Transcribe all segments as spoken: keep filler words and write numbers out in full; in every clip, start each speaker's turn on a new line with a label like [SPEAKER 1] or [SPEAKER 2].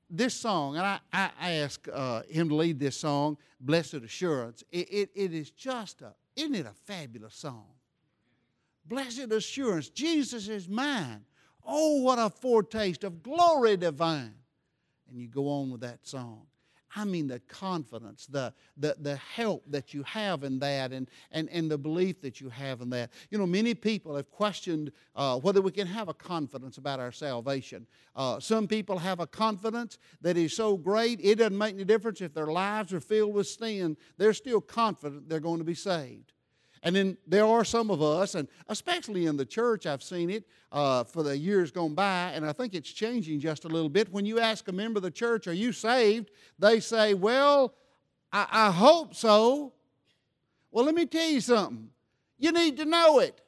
[SPEAKER 1] this song, and I, I, I asked uh, him to lead this song, Blessed Assurance. It, it, it is just a, isn't it a fabulous song? Blessed Assurance, Jesus is mine. Oh, what a foretaste of glory divine. And you go on with that song. I mean the confidence, the, the, the help that you have in that, and, and, and the belief that you have in that. You know, many people have questioned uh, whether we can have a confidence about our salvation. Uh, some people have a confidence that is so great, it doesn't make any difference if their lives are filled with sin. They're still confident they're going to be saved. And then there are some of us, and especially in the church, I've seen it uh, for the years gone by, and I think it's changing just a little bit. When you ask a member of the church, are you saved? They say, well, I, I hope so. Well, let me tell you something. You need to know it.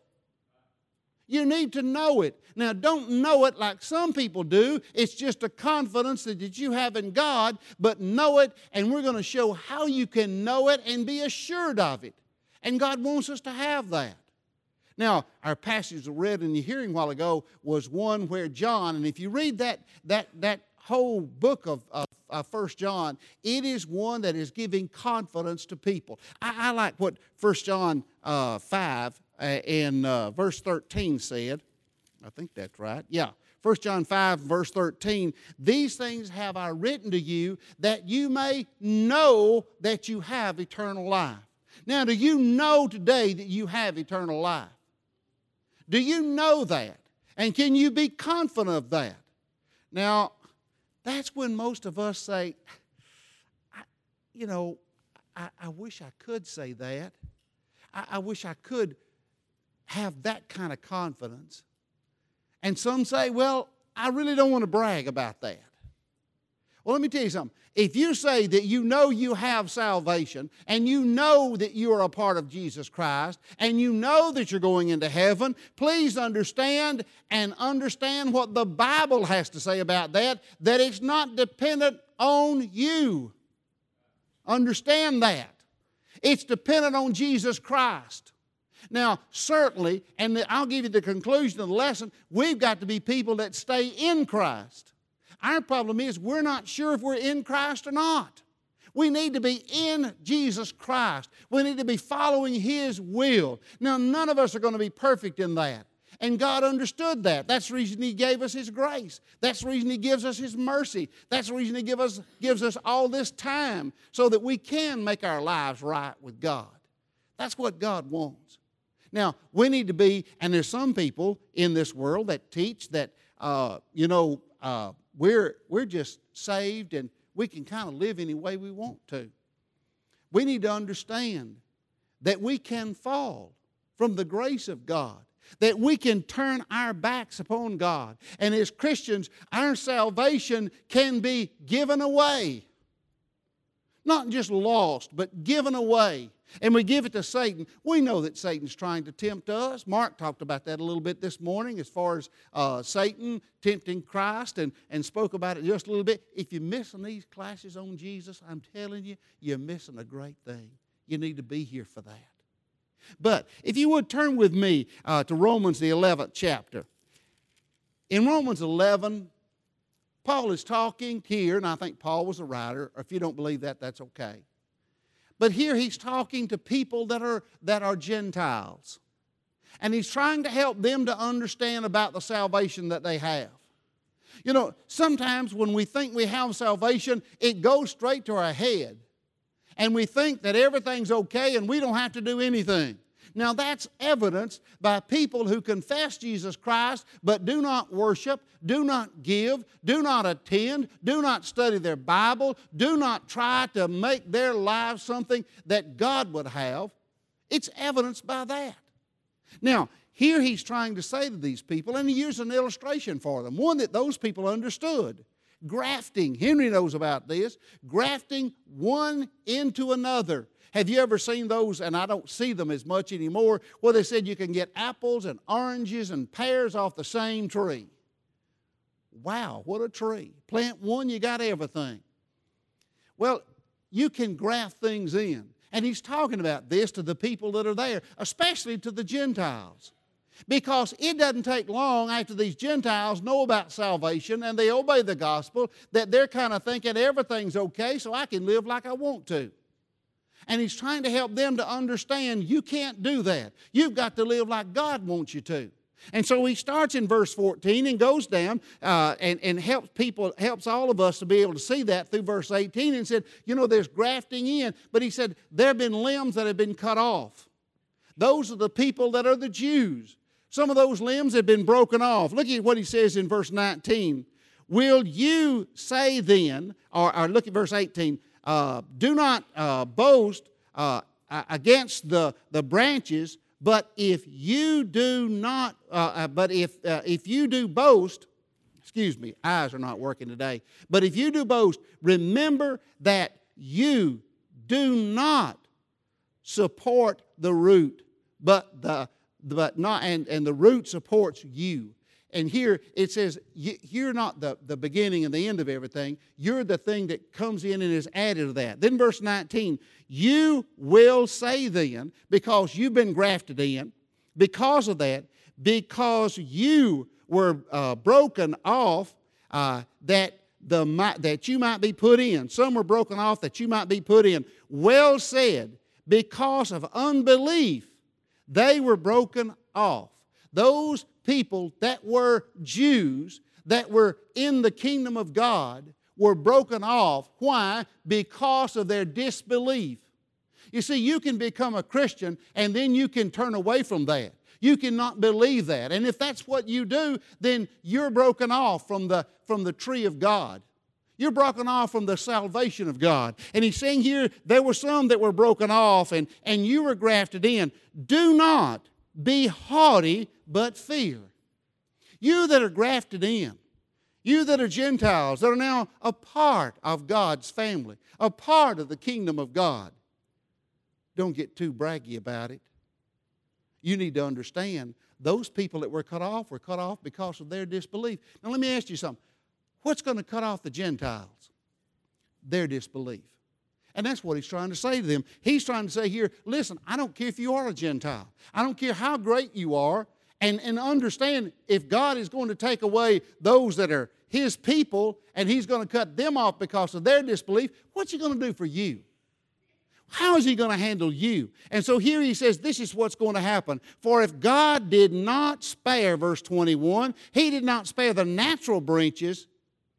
[SPEAKER 1] You need to know it. Now, don't know it like some people do. It's just a confidence that, that you have in God, but know it, and we're going to show how you can know it and be assured of it. And God wants us to have that. Now, our passage we read in the hearing a while ago was one where John, and if you read that, that, that whole book of, of uh, First John, it is one that is giving confidence to people. I, I like what First John uh, five uh, and uh, verse thirteen said. I think that's right. Yeah. First John five, verse thirteen, these things have I written to you that you may know that you have eternal life. Now, do you know today that you have eternal life? Do you know that? And can you be confident of that? Now, that's when most of us say, I, you know, I, I wish I could say that. I, I wish I could have that kind of confidence. And some say, well, I really don't want to brag about that. Well, let me tell you something. If you say that you know you have salvation, and you know that you are a part of Jesus Christ, and you know that you're going into heaven, please understand and understand what the Bible has to say about that, that it's not dependent on you. Understand that. It's dependent on Jesus Christ. Now, certainly, and I'll give you the conclusion of the lesson, we've got to be people that stay in Christ. Our problem is we're not sure if we're in Christ or not. We need to be in Jesus Christ. We need to be following His will. Now, none of us are going to be perfect in that. And God understood that. That's the reason He gave us His grace. That's the reason He gives us His mercy. That's the reason He give us, gives us all this time so that we can make our lives right with God. That's what God wants. Now, we need to be, and there's some people in this world that teach that, uh, you know, uh, We're, we're just saved and we can kind of live any way we want to. We need to understand that we can fall from the grace of God, that we can turn our backs upon God. And as Christians, our salvation can be given away. Not just lost, but given away. And we give it to Satan. We know that Satan's trying to tempt us. Mark talked about that a little bit this morning as far as uh, Satan tempting Christ and, and spoke about it just a little bit. If you're missing these classes on Jesus, I'm telling you, you're missing a great thing. You need to be here for that. But if you would turn with me uh, to Romans, the eleventh chapter. In Romans eleven, Paul is talking here, and I think Paul was a writer. Or if you don't believe that, that's okay. But here he's talking to people that are, that are Gentiles. And he's trying to help them to understand about the salvation that they have. You know, sometimes when we think we have salvation, it goes straight to our head. And we think that everything's okay and we don't have to do anything. Now that's evidenced by people who confess Jesus Christ but do not worship, do not give, do not attend, do not study their Bible, do not try to make their lives something that God would have. It's evidenced by that. Now, here he's trying to say to these people, and he used an illustration for them, one that those people understood. Grafting. Henry knows about this. Grafting one into another. Have you ever seen those, and I don't see them as much anymore, where they said you can get apples and oranges and pears off the same tree? Wow, what a tree. Plant one, you got everything. Well, you can graft things in. And he's talking about this to the people that are there, especially to the Gentiles. Because it doesn't take long after these Gentiles know about salvation and they obey the gospel that they're kind of thinking everything's okay, so I can live like I want to. And he's trying to help them to understand you can't do that. You've got to live like God wants you to. And so he starts in verse fourteen and goes down uh, and, and helps people, helps all of us to be able to see that through verse eighteen, and said, you know, there's grafting in. But he said, there have been limbs that have been cut off. Those are the people that are the Jews. Some of those limbs have been broken off. Look at what he says in verse nineteen. Will you say then, or, or look at verse eighteen, uh, do not uh, boast uh, against the, the branches, but if you do not, uh, uh, but if, uh, if you do boast, excuse me, eyes are not working today, but if you do boast, remember that you do not support the root, but the but not and, and the root supports you. And here it says you're not the, the beginning and the end of everything. You're the thing that comes in and is added to that. Then verse nineteen, you will say then, because you've been grafted in, because of that, because you were uh, broken off, uh, that the that you might be put in. Some were broken off that you might be put in. Well said, because of unbelief, they were broken off. Those people that were Jews, that were in the kingdom of God, were broken off. Why? Because of their disbelief. You see, you can become a Christian and then you can turn away from that. You cannot believe that. And if that's what you do, then you're broken off from the, from the tree of God. You're broken off from the salvation of God. And he's saying here, there were some that were broken off and, and you were grafted in. Do not be haughty, but fear. You that are grafted in, you that are Gentiles, that are now a part of God's family, a part of the kingdom of God, don't get too braggy about it. You need to understand those people that were cut off were cut off because of their disbelief. Now let me ask you something. What's going to cut off the Gentiles? Their disbelief. And that's what he's trying to say to them. He's trying to say here, listen, I don't care if you are a Gentile. I don't care how great you are. And, and understand, if God is going to take away those that are His people and He's going to cut them off because of their disbelief, what's He going to do for you? How is He going to handle you? And so here he says, this is what's going to happen. For if God did not spare, verse twenty-one, He did not spare the natural branches,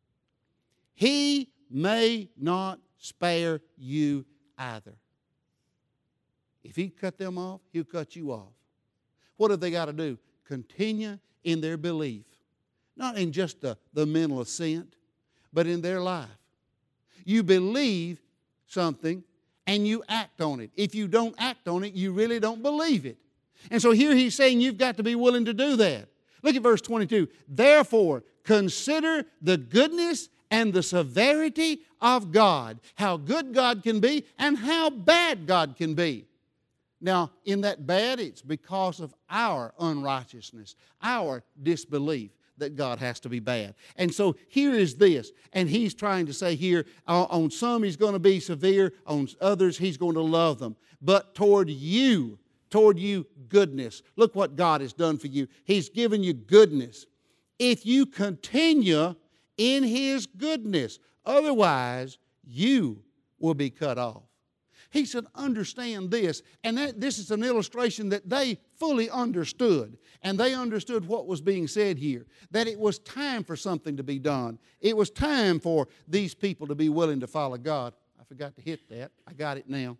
[SPEAKER 1] He may not spare you either. If He cut them off, He'll cut you off. What have they got to do? Continue in their belief. Not in just the, the mental assent, but in their life. You believe something and you act on it. If you don't act on it, you really don't believe it. And so here he's saying you've got to be willing to do that. Look at verse twenty-two. Therefore, consider the goodness and the severity of God. How good God can be and how bad God can be. Now, in that bad, it's because of our unrighteousness, our disbelief that God has to be bad. And so here is this, and he's trying to say here, uh, on some he's going to be severe, on others he's going to love them. But toward you, toward you, goodness. Look what God has done for you. He's given you goodness. If you continue in His goodness, otherwise you will be cut off. He said, understand this. And that, this is an illustration that they fully understood. And they understood what was being said here. That it was time for something to be done. It was time for these people to be willing to follow God. I forgot to hit that. I got it now.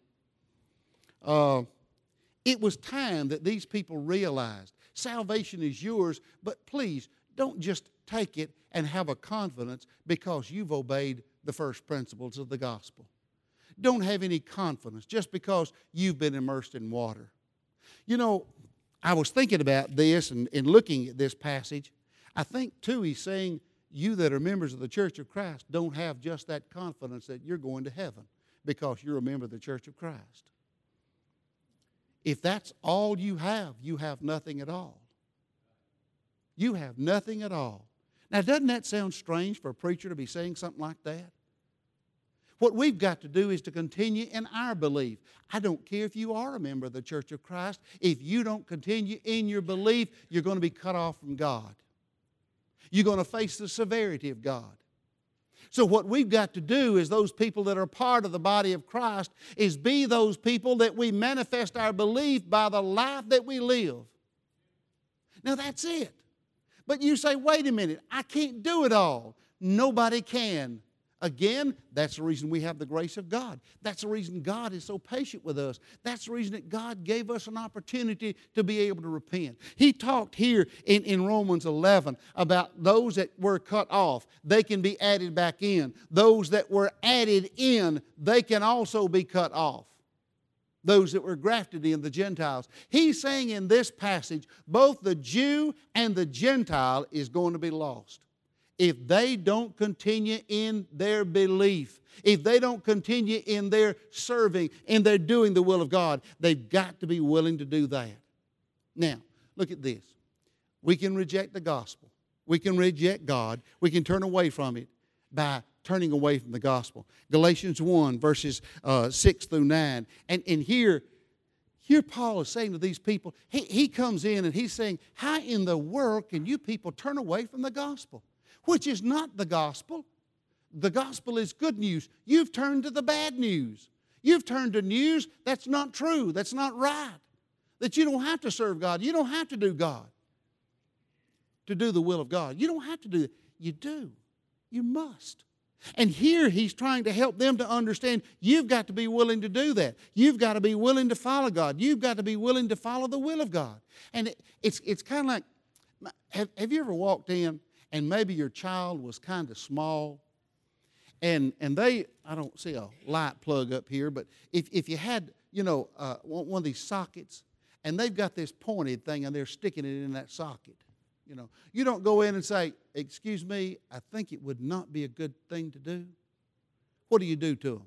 [SPEAKER 1] Uh, it was time that these people realized salvation is yours, but please don't just take it and have a confidence because you've obeyed the first principles of the gospel. Don't have any confidence just because you've been immersed in water. You know, I was thinking about this and, and looking at this passage. I think, too, he's saying you that are members of the Church of Christ don't have just that confidence that you're going to heaven because you're a member of the Church of Christ. If that's all you have, you have nothing at all. You have nothing at all. Now, doesn't that sound strange for a preacher to be saying something like that? What we've got to do is to continue in our belief. I don't care if you are a member of the Church of Christ. If you don't continue in your belief, you're going to be cut off from God. You're going to face the severity of God. So what we've got to do is those people that are part of the body of Christ is be those people that we manifest our belief by the life that we live. Now that's it. But you say, wait a minute, I can't do it all. Nobody can. Again, that's the reason we have the grace of God. That's the reason God is so patient with us. That's the reason that God gave us an opportunity to be able to repent. He talked here in, in Romans eleven about those that were cut off, they can be added back in. Those that were added in, they can also be cut off. Those that were grafted in, the Gentiles. He's saying in this passage, both the Jew and the Gentile is going to be lost. If they don't continue in their belief, if they don't continue in their serving, in their doing the will of God, they've got to be willing to do that. Now, look at this. We can reject the gospel. We can reject God. We can turn away from it by turning away from the gospel. Galatians one, verses uh, six through nine. And, and here, here Paul is saying to these people, he, he comes in and he's saying, how in the world can you people turn away from the gospel? Which is not the gospel. The gospel is good news. You've turned to the bad news. You've turned to news that's not true, that's not right. That you don't have to serve God. You don't have to do God. To do the will of God. You don't have to do it. You do. You must. And here he's trying to help them to understand you've got to be willing to do that. You've got to be willing to follow God. You've got to be willing to follow the will of God. And it, it's, it's kind of like, have, have you ever walked in and maybe your child was kind of small, and and they, I don't see a light plug up here, but if, if you had, you know, uh, one of these sockets, and they've got this pointed thing, and they're sticking it in that socket, you know. You don't go in and say, excuse me, I think it would not be a good thing to do. What do you do to them?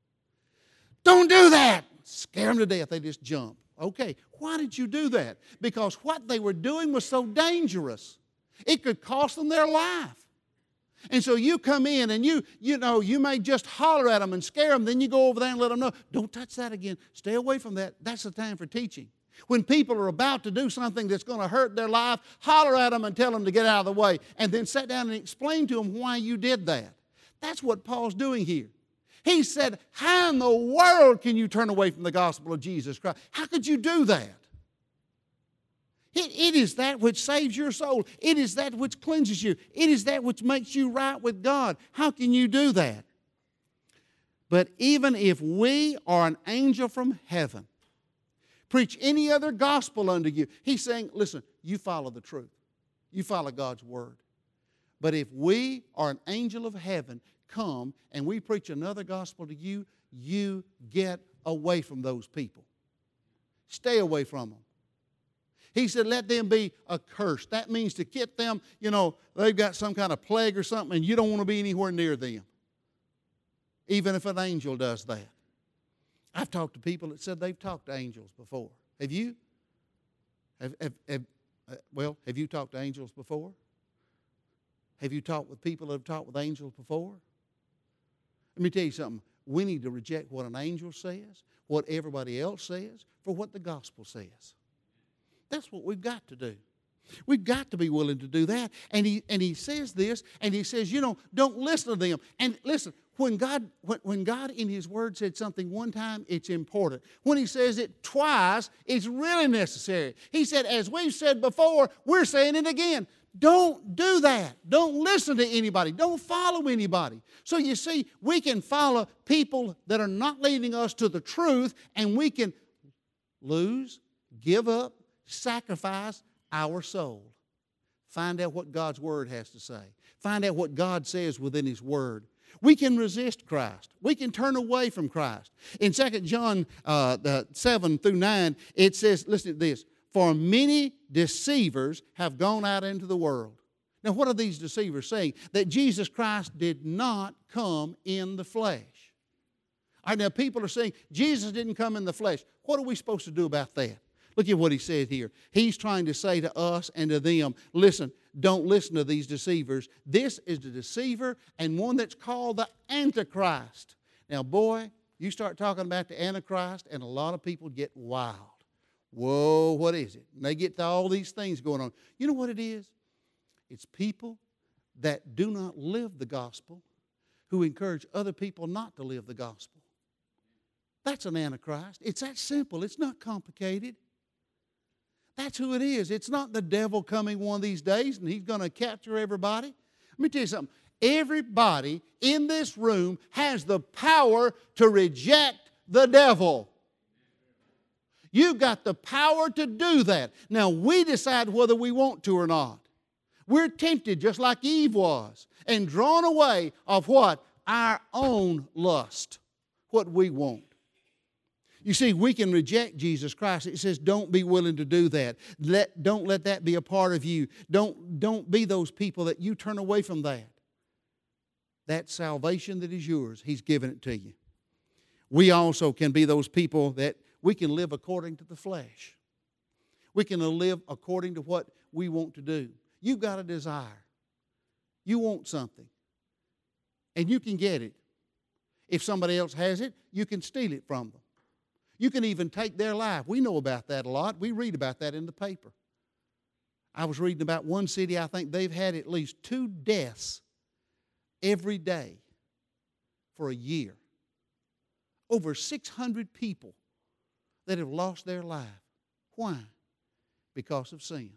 [SPEAKER 1] Don't do that! Scare them to death, they just jump. Okay, why did you do that? Because what they were doing was so dangerous. It could cost them their life. And so you come in and you, you know, you may just holler at them and scare them. Then you go over there and let them know, don't touch that again. Stay away from that. That's the time for teaching. When people are about to do something that's going to hurt their life, holler at them and tell them to get out of the way. And then sit down and explain to them why you did that. That's what Paul's doing here. He said, how in the world can you turn away from the gospel of Jesus Christ? How could you do that? It, it is that which saves your soul. It is that which cleanses you. It is that which makes you right with God. How can you do that? But even if we or an angel from heaven preach any other gospel unto you, he's saying, listen, you follow the truth. You follow God's word. But if we or an angel of heaven come and we preach another gospel to you, you get away from those people. Stay away from them. He said, let them be accursed. That means to get them, you know, they've got some kind of plague or something, and you don't want to be anywhere near them. Even if an angel does that. I've talked to people that said they've talked to angels before. Have you? Have, have, have, uh, well, have you talked to angels before? Have you talked with people that have talked with angels before? Let me tell you something. We need to reject what an angel says, what everybody else says, for what the gospel says. That's what we've got to do. We've got to be willing to do that. And he, and he says this, and he says, you know, don't listen to them. And listen, when God, when, when God in His Word said something one time, it's important. When He says it twice, it's really necessary. He said, as we've said before, we're saying it again. Don't do that. Don't listen to anybody. Don't follow anybody. So you see, we can follow people that are not leading us to the truth, and we can lose, give up, sacrifice our soul. Find out what God's Word has to say. Find out what God says within His Word. We can resist Christ. We can turn away from Christ. In Second John uh, seven through nine, it says, listen to this, for many deceivers have gone out into the world. Now, what are these deceivers saying? That Jesus Christ did not come in the flesh. All right, now people are saying, Jesus didn't come in the flesh. What are we supposed to do about that? Look at what he said here. He's trying to say to us and to them, listen, don't listen to these deceivers. This is the deceiver and one that's called the Antichrist. Now, boy, you start talking about the Antichrist, and a lot of people get wild. Whoa, what is it? And they get to all these things going on. You know what it is? It's people that do not live the gospel who encourage other people not to live the gospel. That's an Antichrist. It's that simple. It's not complicated. That's who it is. It's not the devil coming one of these days and he's going to capture everybody. Let me tell you something. Everybody in this room has the power to reject the devil. You've got the power to do that. Now, we decide whether we want to or not. We're tempted just like Eve was and drawn away of what? Our own lust, what we want. You see, we can reject Jesus Christ. It says don't be willing to do that. Let, don't let that be a part of you. Don't, don't be those people that you turn away from that. That salvation that is yours, He's given it to you. We also can be those people that we can live according to the flesh. We can live according to what we want to do. You've got a desire. You want something. And you can get it. If somebody else has it, you can steal it from them. You can even take their life. We know about that a lot. We read about that in the paper. I was reading about one city, I think they've had at least two deaths every day for a year. Over six hundred people that have lost their life. Why? Because of sin.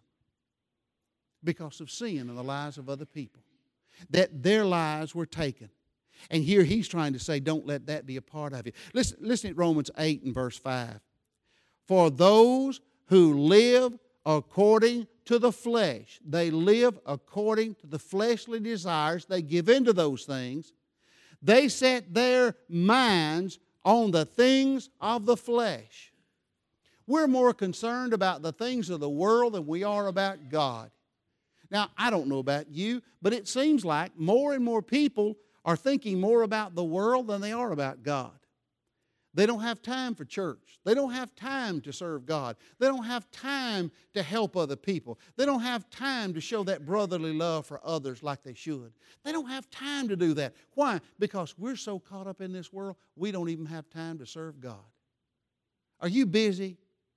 [SPEAKER 1] Because of sin in the lives of other people. That their lives were taken. And here he's trying to say, don't let that be a part of you. Listen, listen at Romans eight and verse five. For those who live according to the flesh, they live according to the fleshly desires, they give into those things, they set their minds on the things of the flesh. We're more concerned about the things of the world than we are about God. Now, I don't know about you, but it seems like more and more people are thinking more about the world than they are about God. They don't have time for church. They don't have time to serve God. They don't have time to help other people. They don't have time to show that brotherly love for others like they should. They don't have time to do that. Why? Because we're so caught up in this world, we don't even have time to serve God. Are you busy?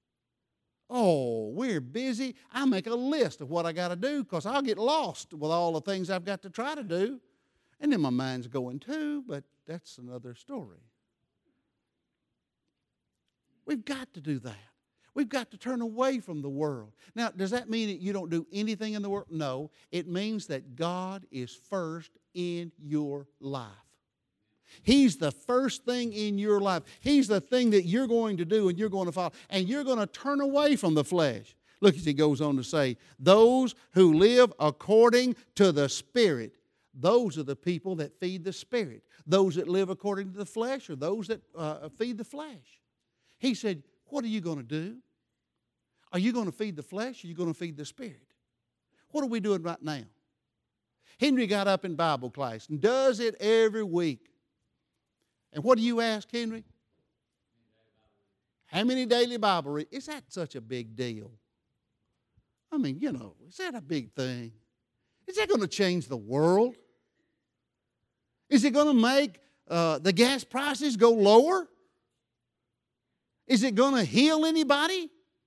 [SPEAKER 1] Oh, we're busy. I make a list of what I got to do because I'll get lost with all the things I've got to try to do. And then my mind's going too, but that's another story. We've got to do that. We've got to turn away from the world. Now, does that mean that you don't do anything in the world? No. It means that God is first in your life. He's the first thing in your life. He's the thing that you're going to do and you're going to follow. And you're going to turn away from the flesh. Look as he goes on to say, those who live according to the Spirit, those are the people that feed the Spirit. Those that live according to the flesh are those that uh, feed the flesh. He said, what are you going to do? Are you going to feed the flesh or are you going to feed the Spirit? What are we doing right now? Henry got up in Bible class and does it every week. And what do you ask, Henry? How many daily Bible readings? Is that such a big deal? I mean, you know, is that a big thing? Is that going to change the world? Is it going to make uh, the gas prices go lower? Is it going to heal anybody?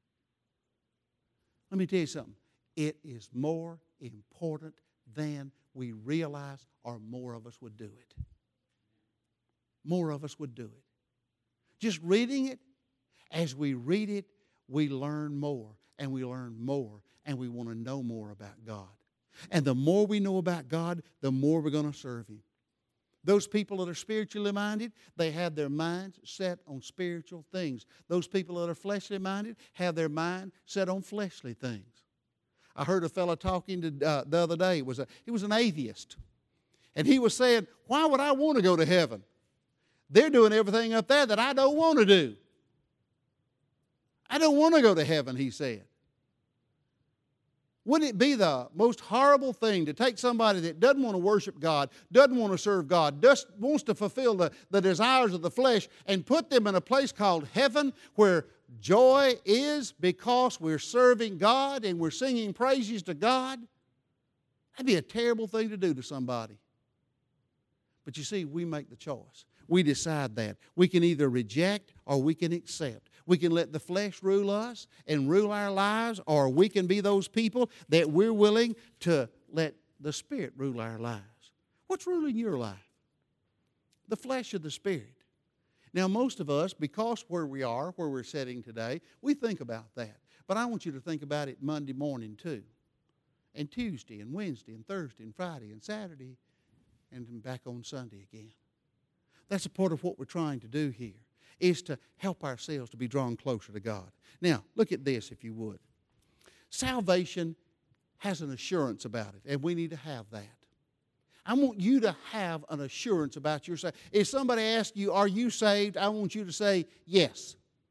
[SPEAKER 1] Let me tell you something. It is more important than we realize, or more of us would do it. More of us would do it. Just reading it, as we read it, we learn more, and we learn more, and we want to know more about God. And the more we know about God, the more we're going to serve Him. Those people that are spiritually minded, they have their minds set on spiritual things. Those people that are fleshly minded have their mind set on fleshly things. I heard a fellow talking to, uh, the other day. It was a, he was an atheist. And he was saying, why would I want to go to heaven? They're doing everything up there that I don't want to do. I don't want to go to heaven, he said. Wouldn't it be the most horrible thing to take somebody that doesn't want to worship God, doesn't want to serve God, just wants to fulfill the, the desires of the flesh, and put them in a place called heaven where joy is because we're serving God and we're singing praises to God? That'd be a terrible thing to do to somebody. But you see, we make the choice. We decide that. We can either reject or we can accept. We can let the flesh rule us and rule our lives, or we can be those people that we're willing to let the Spirit rule our lives. What's ruling your life? The flesh or the Spirit? Now, most of us, because where we are, where we're sitting today, we think about that. But I want you to think about it Monday morning too, and Tuesday, and Wednesday, and Thursday, and Friday, and Saturday, and then back on Sunday again. That's a part of what we're trying to do here, is to help ourselves to be drawn closer to God. Now, look at this if you would. Salvation has an assurance about it, and we need to have that. I want you to have an assurance about your salvation. If somebody asks you, are you saved? I want you to say, yes.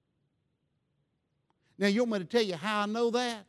[SPEAKER 1] Now, you want me to tell you how I know that?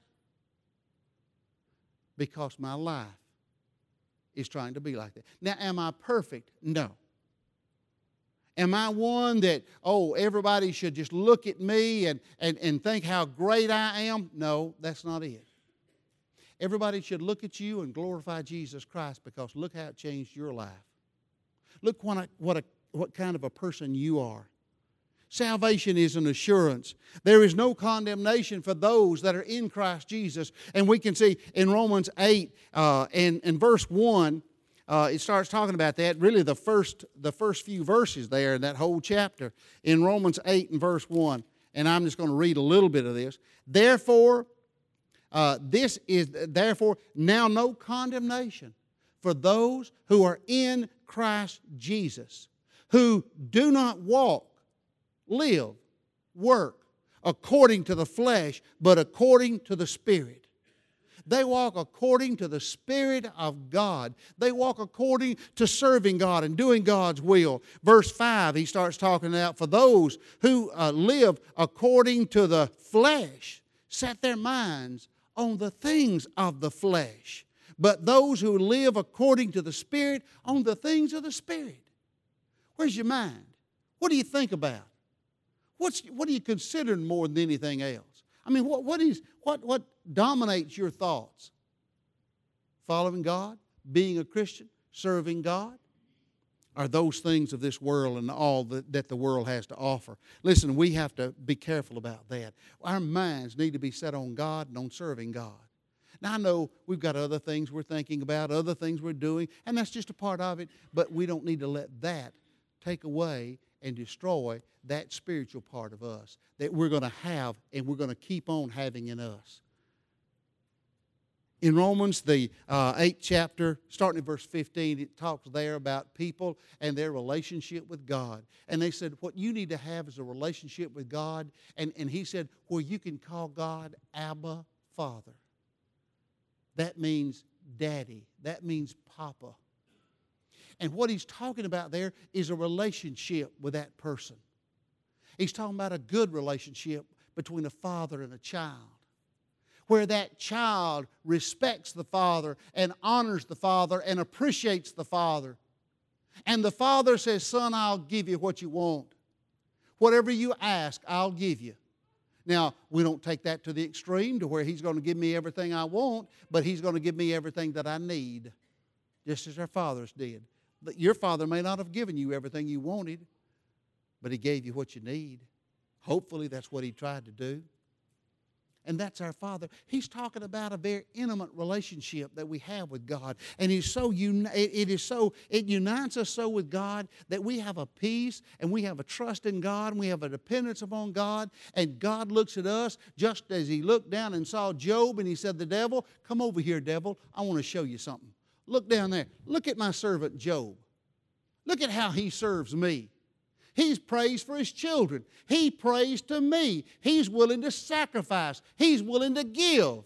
[SPEAKER 1] Because my life is trying to be like that. Now, am I perfect? No. Am I one that, oh, everybody should just look at me and, and, and think how great I am? No, that's not it. Everybody should look at you and glorify Jesus Christ, because look how it changed your life. Look what, a, what, a, what kind of a person you are. Salvation is an assurance. There is no condemnation for those that are in Christ Jesus. And we can see in Romans eight uh, and, and verse one, uh, it starts talking about that. Really the first, the first few verses there in that whole chapter. In Romans eight and verse one. And I'm just going to read a little bit of this. Therefore, uh, this is, therefore, now no condemnation for those who are in Christ Jesus, who do not walk, live, work according to the flesh, but according to the Spirit. They walk according to the Spirit of God. They walk according to serving God and doing God's will. Verse five, he starts talking about, for those who uh, live according to the flesh, set their minds on the things of the flesh. But those who live according to the Spirit, on the things of the Spirit. Where's your mind? What do you think about? What's, what are you considering more than anything else? I mean, what, what, is, what, what dominates your thoughts? Following God? Being a Christian? Serving God? Are those things of this world and all that, that the world has to offer? Listen, we have to be careful about that. Our minds need to be set on God and on serving God. Now, I know we've got other things we're thinking about, other things we're doing, and that's just a part of it, but we don't need to let that take away and destroy that spiritual part of us that we're going to have and we're going to keep on having in us. In Romans, the uh, eighth chapter, starting at verse fifteen, it talks there about people and their relationship with God. And they said, what you need to have is a relationship with God. And, and he said, where you can call God Abba, Father. That means daddy. That means papa. And what he's talking about there is a relationship with that person. He's talking about a good relationship between a father and a child, where that child respects the father and honors the father and appreciates the father. And the father says, son, I'll give you what you want. Whatever you ask, I'll give you. Now, we don't take that to the extreme to where he's going to give me everything I want, but he's going to give me everything that I need, just as our fathers did. Your father may not have given you everything you wanted, but he gave you what you need. Hopefully that's what he tried to do. And that's our Father. He's talking about a very intimate relationship that we have with God. And he's so uni- it is so it unites us so with God that we have a peace and we have a trust in God and we have a dependence upon God. And God looks at us just as he looked down and saw Job and he said, the devil, come over here, devil. I want to show you something. Look down there. Look at my servant Job. Look at how he serves me. He's prays for his children. He prays to me. He's willing to sacrifice. He's willing to give.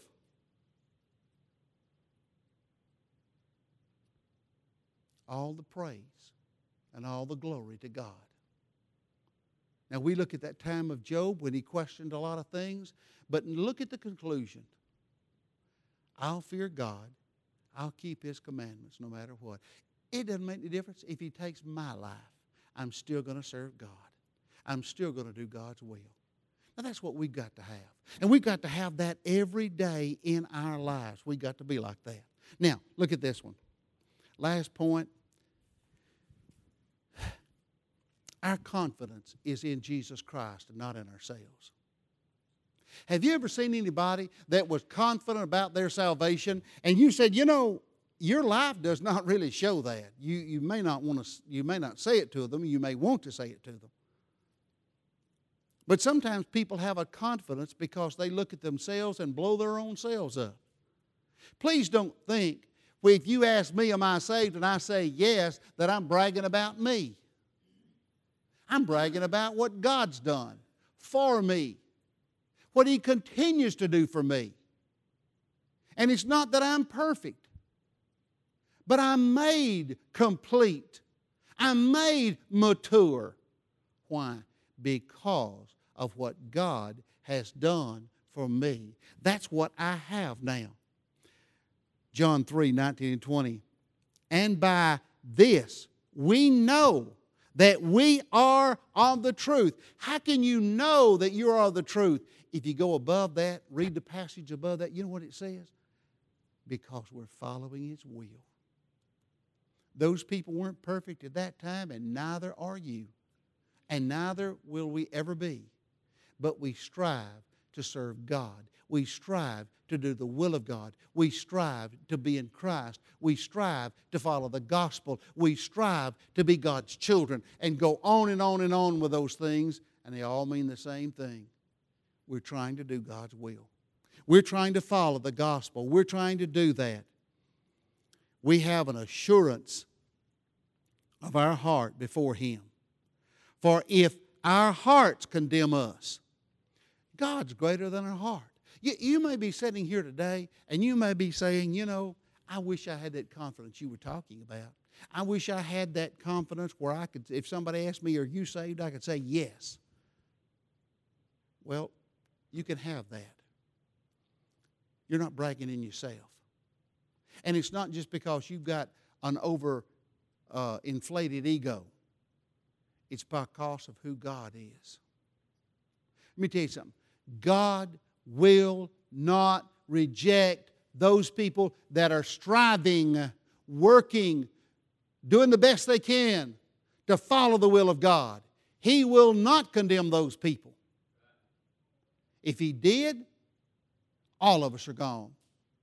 [SPEAKER 1] All the praise and all the glory to God. Now we look at that time of Job when he questioned a lot of things, but look at the conclusion. I'll fear God. I'll keep his commandments no matter what. It doesn't make any difference if he takes my life. I'm still going to serve God. I'm still going to do God's will. Now that's what we've got to have. And we've got to have that every day in our lives. We've got to be like that. Now, look at this one. Last point. Our confidence is in Jesus Christ and not in ourselves. Have you ever seen anybody that was confident about their salvation and you said, you know, your life does not really show that. You, you may not want to, you may not say it to them. You may want to say it to them. But sometimes people have a confidence because they look at themselves and blow their own selves up. Please don't think, well, if you ask me, am I saved, and I say yes, that I'm bragging about me. I'm bragging about what God's done for me, what He continues to do for me. And it's not that I'm perfect, but I'm made complete. I'm made mature. Why? Because of what God has done for me. That's what I have now. John three, nineteen and twenty. And by this we know that we are of the truth. How can you know that you are of the truth? If you go above that, read the passage above that, you know what it says? Because we're following His will. Those people weren't perfect at that time, and neither are you. And neither will we ever be. But we strive to serve God. We strive to do the will of God. We strive to be in Christ. We strive to follow the gospel. We strive to be God's children, and go on and on and on with those things, and they all mean the same thing. We're trying to do God's will. We're trying to follow the gospel. We're trying to do that. We have an assurance of our heart before Him. For if our hearts condemn us, God's greater than our heart. You, you may be sitting here today and you may be saying, you know, I wish I had that confidence you were talking about. I wish I had that confidence where I could, if somebody asked me, are you saved? I could say yes. Well, you can have that. You're not bragging in yourself. And it's not just because you've got an over uh, inflated ego. It's because of who God is. Let me tell you something. God will not reject those people that are striving, working, doing the best they can to follow the will of God. He will not condemn those people. If He did, all of us are gone.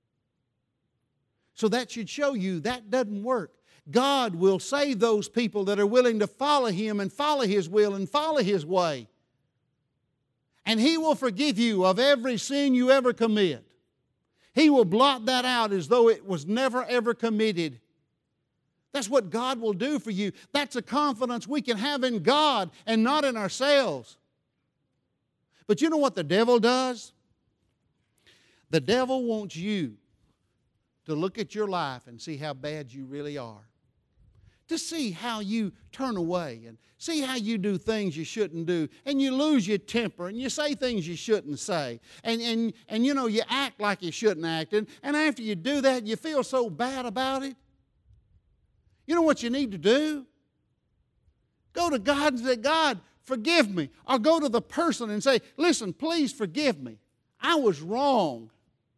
[SPEAKER 1] So that should show you that doesn't work. God will save those people that are willing to follow Him and follow His will and follow His way. And He will forgive you of every sin you ever commit. He will blot that out as though it was never ever committed. That's what God will do for you. That's a confidence we can have in God and not in ourselves. But you know what the devil does? The devil wants you to look at your life and see how bad you really are. To see how you turn away and see how you do things you shouldn't do, and you lose your temper and you say things you shouldn't say, and, and, and you know, you act like you shouldn't act, and, and after you do that, you feel so bad about it. You know what you need to do? Go to God and say, God, forgive me. Or go to the person and say, listen, please forgive me. I was wrong.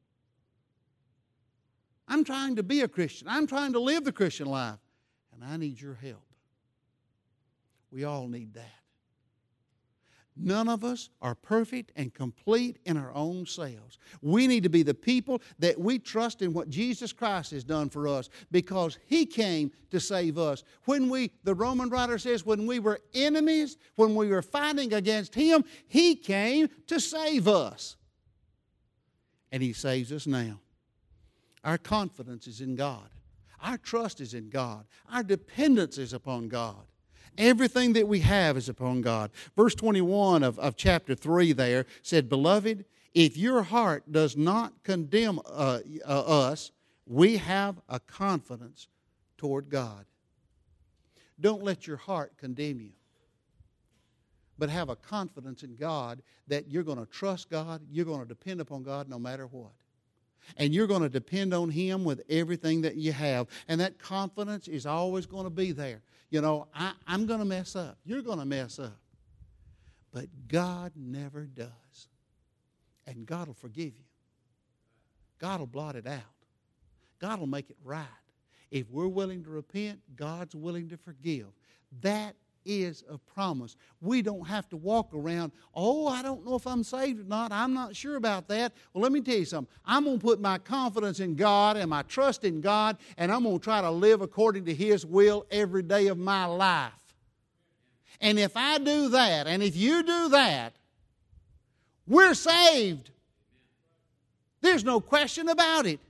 [SPEAKER 1] I'm trying to be a Christian. I'm trying to live the Christian life. And I need your help. We all need that. None of us are perfect and complete in our own selves. We need to be the people that we trust in what Jesus Christ has done for us, because He came to save us. When we, the Roman writer says, when we were enemies, when we were fighting against Him, He came to save us. And He saves us now. Our confidence is in God. Our trust is in God. Our dependence is upon God. Everything that we have is upon God. Verse twenty-one of, of chapter three there said, Beloved, if your heart does not condemn uh, uh, us, we have a confidence toward God. Don't let your heart condemn you, but have a confidence in God that you're going to trust God, you're going to depend upon God no matter what. And you're going to depend on Him with everything that you have. And that confidence is always going to be there. You know, I, I'm going to mess up. You're going to mess up. But God never does. And God will forgive you. God will blot it out. God will make it right. If we're willing to repent, God's willing to forgive. That is a promise. We don't have to walk around, oh, I don't know if I'm saved or not. I'm not sure about that. Well, let me tell you something. I'm going to put my confidence in God and my trust in God, and I'm going to try to live according to His will every day of my life. And if I do that, and if you do that, we're saved. There's no question about it.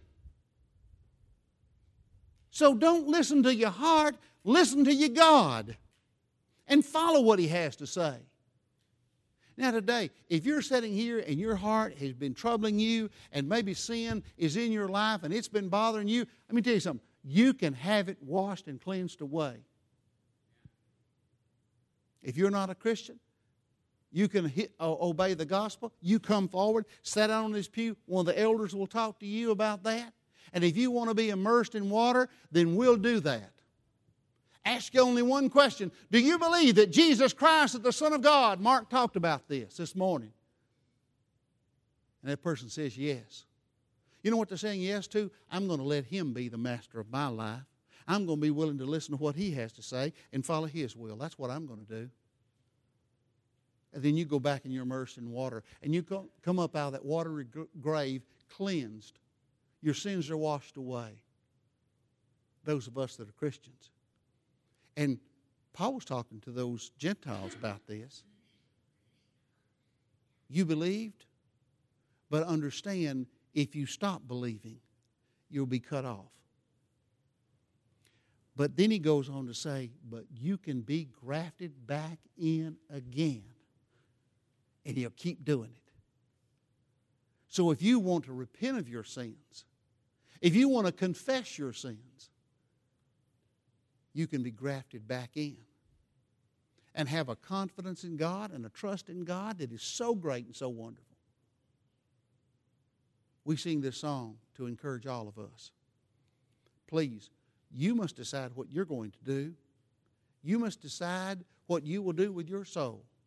[SPEAKER 1] So don't listen to your heart, listen to your God, and follow what He has to say. Now today, if you're sitting here and your heart has been troubling you, and maybe sin is in your life and it's been bothering you, let me tell you something. You can have it washed and cleansed away. If you're not a Christian, you can hit, uh, obey the gospel. You come forward, sit down on this pew. One of the elders will talk to you about that. And if you want to be immersed in water, then we'll do that. Ask you only one question. Do you believe that Jesus Christ is the Son of God? Mark talked about this this morning. And that person says yes. You know what they're saying yes to? I'm going to let Him be the master of my life. I'm going to be willing to listen to what He has to say and follow His will. That's what I'm going to do. And then you go back and you're immersed in water. And you come up out of that watery grave cleansed. Your sins are washed away. Those of us that are Christians. And Paul was talking to those Gentiles about this. You believed, but understand if you stop believing, you'll be cut off. But then he goes on to say, but you can be grafted back in again. And He'll keep doing it. So if you want to repent of your sins, if you want to confess your sins, you can be grafted back in and have a confidence in God and a trust in God that is so great and so wonderful. We sing this song to encourage all of us. Please, you must decide what you're going to do. You must decide what you will do with your soul.